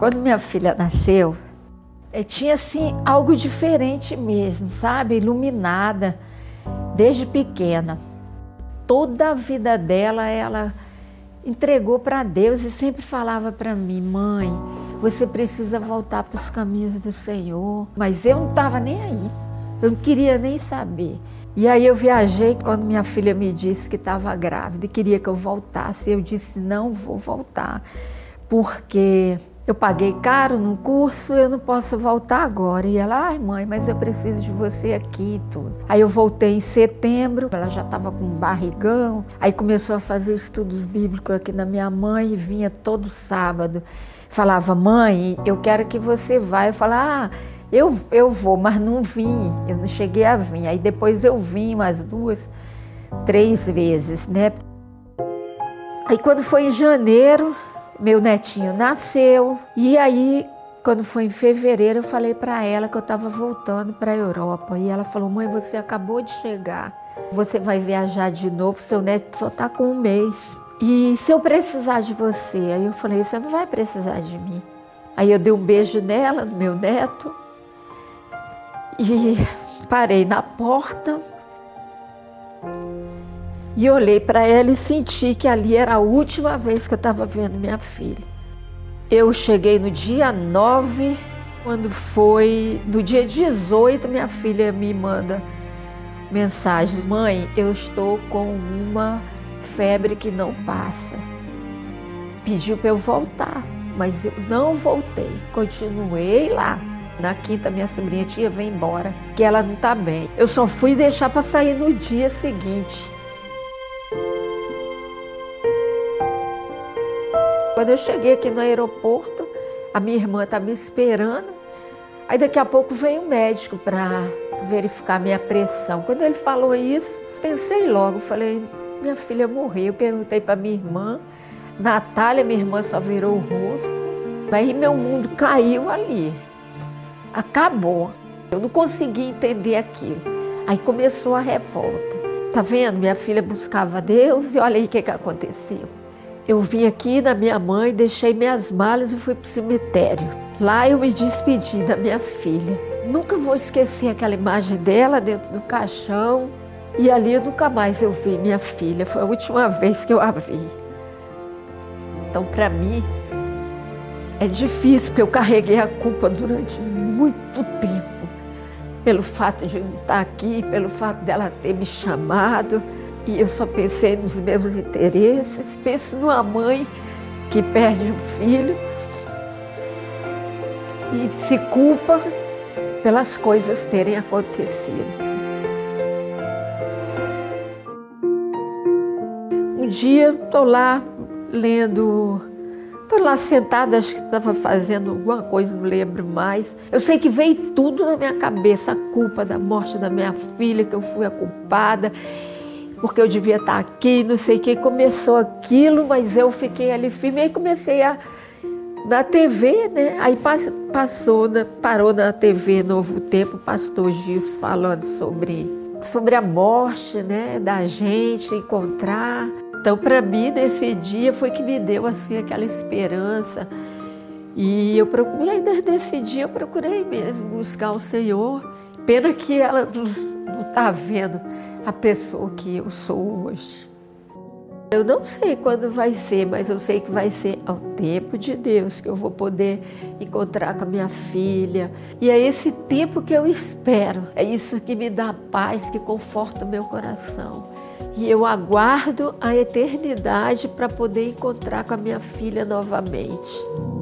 Quando minha filha nasceu, tinha assim algo diferente mesmo, sabe? Iluminada desde pequena. Toda a vida dela, ela entregou para Deus e sempre falava para mim: mãe, você precisa voltar para os caminhos do Senhor. Mas eu não estava nem aí, eu não queria nem saber. E aí eu viajei quando minha filha me disse que estava grávida e queria que eu voltasse. Eu disse: não vou voltar, porque eu paguei caro no curso, eu não posso voltar agora. E ela: ai mãe, mas eu preciso de você aqui e tudo. Aí eu voltei em setembro, ela já estava com um barrigão. Aí começou a fazer estudos bíblicos aqui na minha mãe e vinha todo sábado. Falava: mãe, eu quero que você vá. Eu falava: eu vou, mas não vim, eu não cheguei a vir. Aí depois eu vim umas 2, 3 vezes, né? Aí quando foi em janeiro, meu netinho nasceu. E aí, quando foi em fevereiro, eu falei para ela que eu estava voltando para a Europa. E ela falou: mãe, você acabou de chegar, você vai viajar de novo, seu neto só está com 1 mês. E se eu precisar de você? Aí eu falei: você não vai precisar de mim. Aí eu dei um beijo nela, no meu neto, e parei na porta e olhei para ela e senti que ali era a última vez que eu estava vendo minha filha. Eu cheguei no dia 9, quando foi no dia 18, minha filha me manda mensagem: mãe, eu estou com uma febre que não passa. Pediu para eu voltar, mas eu não voltei, continuei lá. Na quinta, minha sobrinha: tia, vem embora, que ela não está bem. Eu só fui deixar para sair no dia seguinte. Quando eu cheguei aqui no aeroporto, a minha irmã está me esperando. Aí daqui a pouco veio o médico para verificar minha pressão. Quando ele falou isso, pensei logo, falei: minha filha morreu. Eu perguntei para minha irmã, Natália, minha irmã só virou o rosto. Aí meu mundo caiu ali. Acabou. Eu não consegui entender aquilo. Aí começou a revolta. Tá vendo? Minha filha buscava Deus e olha aí o que aconteceu. Eu vim aqui na minha mãe, deixei minhas malas e fui pro cemitério. Lá eu me despedi da minha filha. Nunca vou esquecer aquela imagem dela dentro do caixão. E ali nunca mais eu vi minha filha. Foi a última vez que eu a vi. Então, para mim, é difícil, porque eu carreguei a culpa durante muito tempo. Pelo fato de não estar aqui, pelo fato dela ter me chamado. E eu só pensei nos meus interesses. Penso numa mãe que perde um filho e se culpa pelas coisas terem acontecido. Um dia estou lá lendo, estou lá sentada, acho que estava fazendo alguma coisa, não lembro mais. Eu sei que veio tudo na minha cabeça, a culpa da morte da minha filha, que eu fui a culpada, porque eu devia estar aqui, não sei o que. Começou aquilo, mas eu fiquei ali firme. Aí comecei na TV, né? Aí parou na TV Novo Tempo, o pastor Gilson falando sobre a morte, né? Da gente encontrar. Então, para mim, nesse dia foi que me deu assim aquela esperança. E eu procurei, desde esse dia eu procurei mesmo buscar o Senhor. Pena que ela não está vendo a pessoa que eu sou hoje. Eu não sei quando vai ser, mas eu sei que vai ser ao tempo de Deus que eu vou poder encontrar com a minha filha. E é esse tempo que eu espero. É isso que me dá paz, que conforta o meu coração. E eu aguardo a eternidade para poder encontrar com a minha filha novamente.